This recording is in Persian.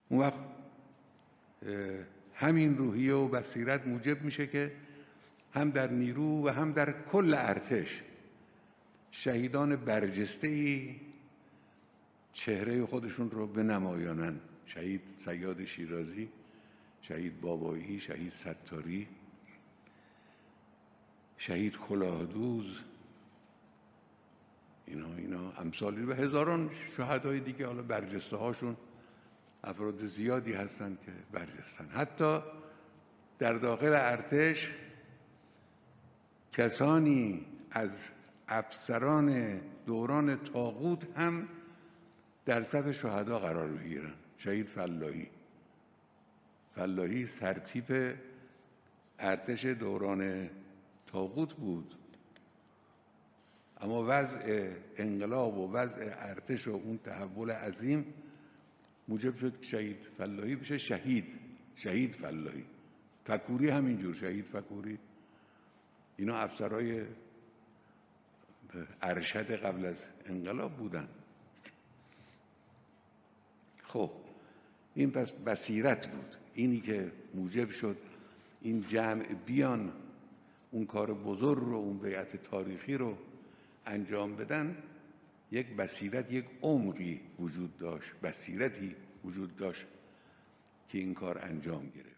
اون وقت همین روحیه و بصیرت موجب میشه که هم در نیرو و هم در کل ارتش شهیدان برجسته‌ای چهره خودشون رو بنمایانن. شهید صیاد شیرازی، شهید بابایی، شهید ستاری، شهید کلاهدوز، اینا امثالی و هزاران شهدای دیگه. حالا برجسته هاشون افراد زیادی هستن که برجستن. حتی در داخل ارتش کسانی از افسران دوران طاغوت هم در صف شهدا قرار میگیرن. شهید فلاحی سرتیپ ارتش دوران طاغوت بود، اما وضع انقلاب و وضع ارتش و اون تحول عظیم موجب شد که شهید فلاحی بشه شهید فلاحی. فکوری همینجور، شهید فکوری. اینا افسرهای ارشد قبل از انقلاب بودن. خب این پس بصیرت بود، اینی که موجب شد این جمع بیان اون کار بزرگ رو، اون بیعت تاریخی رو انجام بدن. یک بصیرت، یک عمقی وجود داشت، بصیرتی وجود داشت که این کار انجام گرفت.